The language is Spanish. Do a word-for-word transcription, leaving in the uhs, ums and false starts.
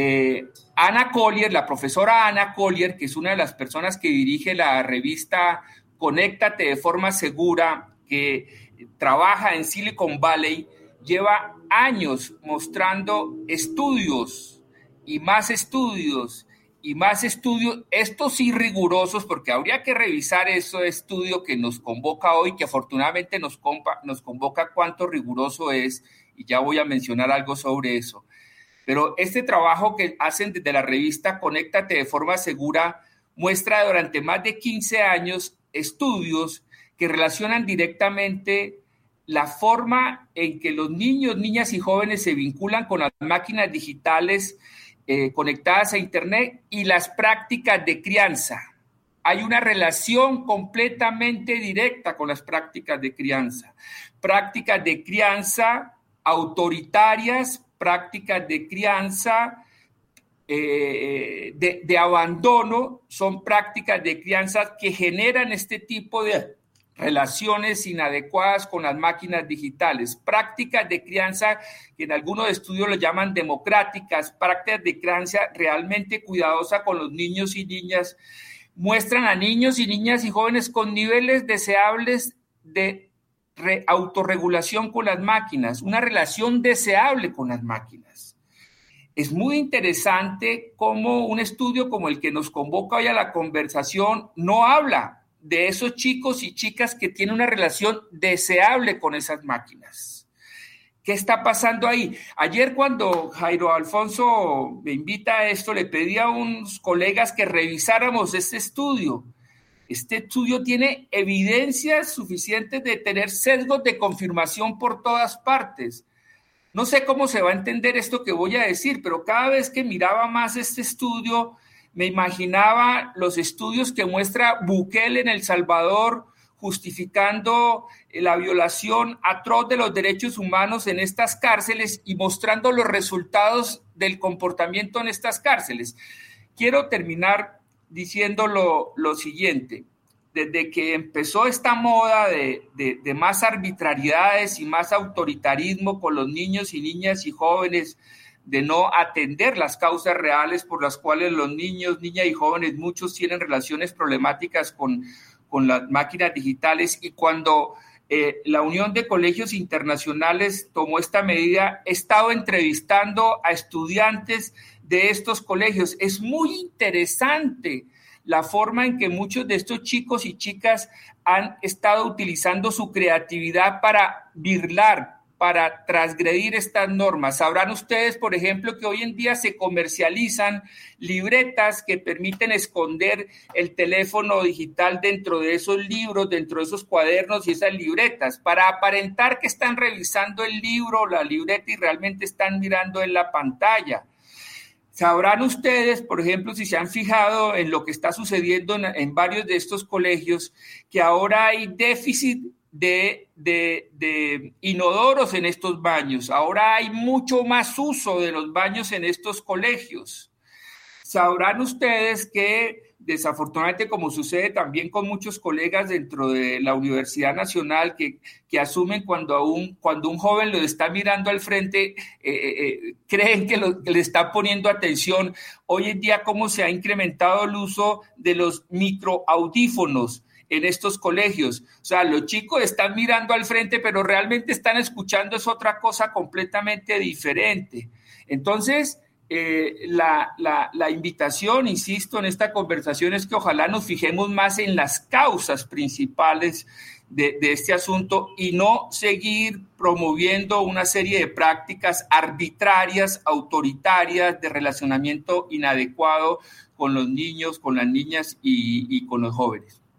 Eh, Ana Collier, la profesora Ana Collier, que es una de las personas que dirige la revista Conéctate de forma segura, que trabaja en Silicon Valley, lleva años mostrando estudios y más estudios y más estudios, estos sí rigurosos, porque habría que revisar ese estudio que nos convoca hoy, que afortunadamente nos, compa, nos convoca cuánto riguroso es, y ya voy a mencionar algo sobre eso. Pero este trabajo que hacen desde la revista Conéctate de forma segura muestra durante más de quince años estudios que relacionan directamente la forma en que los niños, niñas y jóvenes se vinculan con las máquinas digitales eh, conectadas a Internet y las prácticas de crianza. Hay una relación completamente directa con las prácticas de crianza. Prácticas de crianza autoritarias, prácticas de crianza eh, de, de abandono, son prácticas de crianza que generan este tipo de relaciones inadecuadas con las máquinas digitales, prácticas de crianza que en algunos estudios lo llaman democráticas, prácticas de crianza realmente cuidadosa con los niños y niñas, muestran a niños y niñas y jóvenes con niveles deseables de re- autorregulación con las máquinas, una relación deseable con las máquinas. Es muy interesante cómo un estudio como el que nos convoca hoy a la conversación no habla de esos chicos y chicas que tienen una relación deseable con esas máquinas. ¿Qué está pasando ahí? Ayer cuando Jairo Alfonso me invita a esto, le pedí a unos colegas que revisáramos este estudio. Este estudio tiene evidencias suficientes de tener sesgos de confirmación por todas partes. No sé cómo se va a entender esto que voy a decir, pero cada vez que miraba más este estudio, me imaginaba los estudios que muestra Bukele en El Salvador, justificando la violación atroz de los derechos humanos en estas cárceles y mostrando los resultados del comportamiento en estas cárceles. Quiero terminar diciendo lo, lo siguiente. Desde que empezó esta moda de, de, de más arbitrariedades y más autoritarismo con los niños y niñas y jóvenes, de no atender las causas reales por las cuales los niños, niñas y jóvenes, muchos tienen relaciones problemáticas con, con las máquinas digitales, y cuando eh, la Unión de Colegios Internacionales tomó esta medida, he estado entrevistando a estudiantes de estos colegios. Es muy interesante la forma en que muchos de estos chicos y chicas han estado utilizando su creatividad para birlar, para transgredir estas normas. Sabrán ustedes, por ejemplo, que hoy en día se comercializan libretas que permiten esconder el teléfono digital dentro de esos libros, dentro de esos cuadernos y esas libretas, para aparentar que están revisando el libro o la libreta y realmente están mirando en la pantalla. Sabrán ustedes, por ejemplo, si se han fijado en lo que está sucediendo en, en varios de estos colegios, que ahora hay déficit de, de, de inodoros en estos baños. Ahora hay mucho más uso de los baños en estos colegios. Sabrán ustedes que, desafortunadamente, como sucede también con muchos colegas dentro de la Universidad Nacional, que, que asumen cuando, a un, cuando un joven lo está mirando al frente, eh, eh, creen que, lo, que le está poniendo atención. Hoy en día, cómo se ha incrementado el uso de los microaudífonos en estos colegios. O sea, los chicos están mirando al frente, pero realmente están escuchando es otra cosa completamente diferente. Entonces, Eh, la, la, la invitación, insisto, en esta conversación es que ojalá nos fijemos más en las causas principales de, de este asunto y no seguir promoviendo una serie de prácticas arbitrarias, autoritarias, de relacionamiento inadecuado con los niños, con las niñas y, y con los jóvenes.